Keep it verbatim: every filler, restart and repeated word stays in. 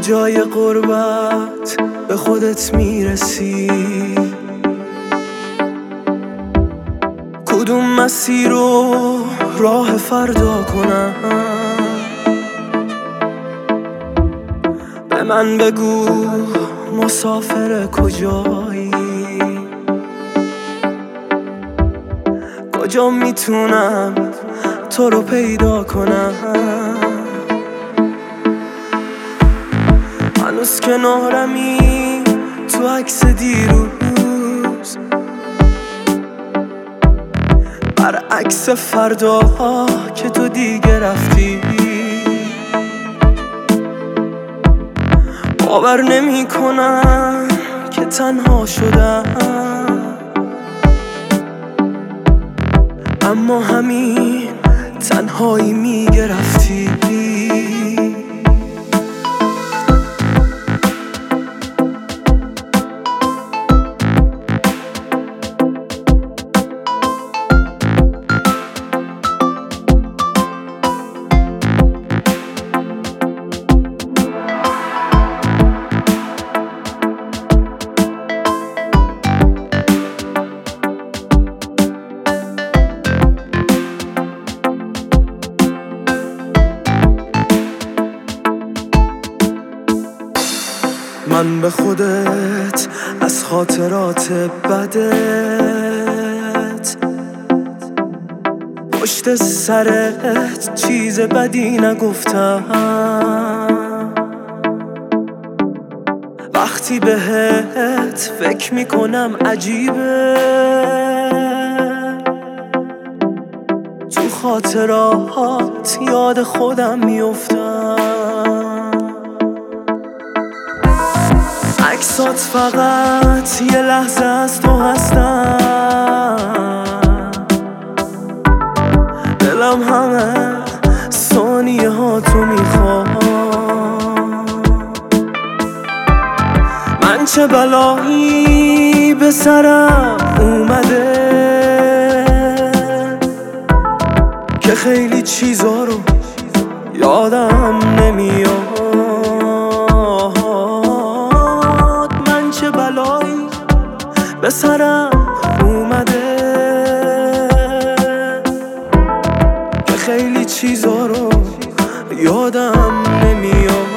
کجای غربت به خودت میرسی؟ کدوم مسیر رو راه فردا کنم؟ به من بگو مسافر کجایی؟ کجا میتونم تو رو پیدا کنم؟ هنوز کنارمی تو عکس دیروز، برعکس فردا که تو دیگه رفتی. باور نمی کنم که تنها شدم، اما همین تنهایی میگرفتی. من به خودت از خاطرات بدت پشت سرت چیز بدی نگفتم. وقتی بهت فکر میکنم عجیبه، تو خاطرات یاد خودم میافتم. عکسات فقط یه لحظه از تو هستن، دلم همه ثانیه ها تو میخوام. من چه بلایی به سرم اومده که خیلی چیزا رو یادم نمیاد. به سرم اومده که خیلی چیزا رو یادم نمیاد.